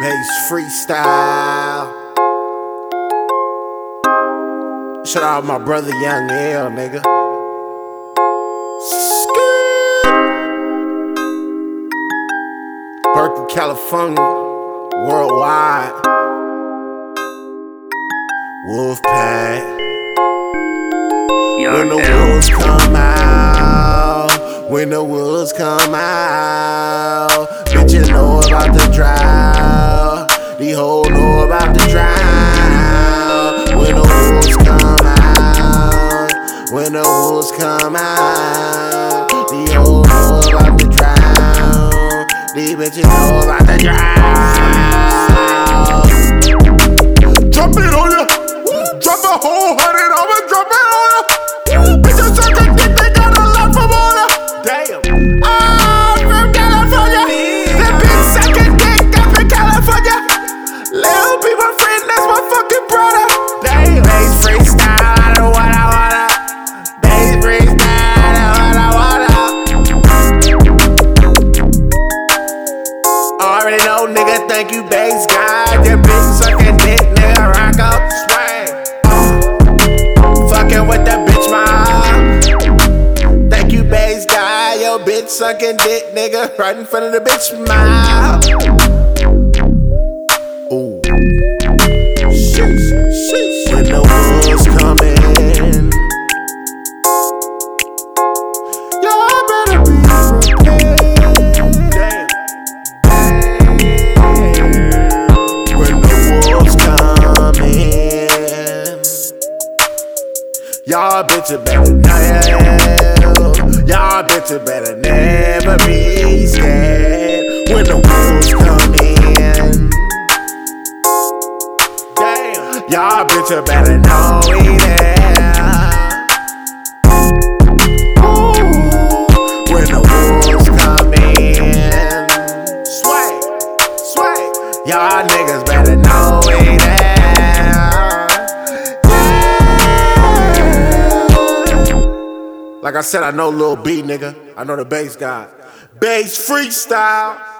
Bass freestyle. Shout out my brother Young L, nigga. Berkeley, California, worldwide. Wolfpack. When the wolves come out, when the wolves come out, bitch, you know about the drought. These hoes know about the drought. When the wolves come out, when the wolves come out, these hoes know about the drought. These bitches know about the drought. Drop it on ya, drop a whole 100, I'ma drop it on ya. Bitches suckin' dick, they got a lot from on ya. Damn. I'm from California. That bitch suckin' dick, I'm from California. Lil' be my friend, that's my fucking brother. Damn. Bass freestyle, I know what I wanna. Bass freestyle, I know what I wanna. Already know, nigga, thank you, bass guy. That bitch suckin' dick, nigga, rock up, swing. Fucking with that bitch, my. Thank you, bass guy. Yo, bitch sucking dick, nigga, right in front of the bitch mouth. Ooh. Sheesh, sheesh. When the wolves coming, y'all better be prepared. Damn. When the wolves coming, y'all bitches better know. Y'all bitches better never be scared when the wolves come in. Damn. Y'all bitches better know we there. Ooh. When the wolves come in. Sway, sway. Y'all niggas better know we there. Like I said, I know Lil B, nigga. I know the bass guy. Bass freestyle.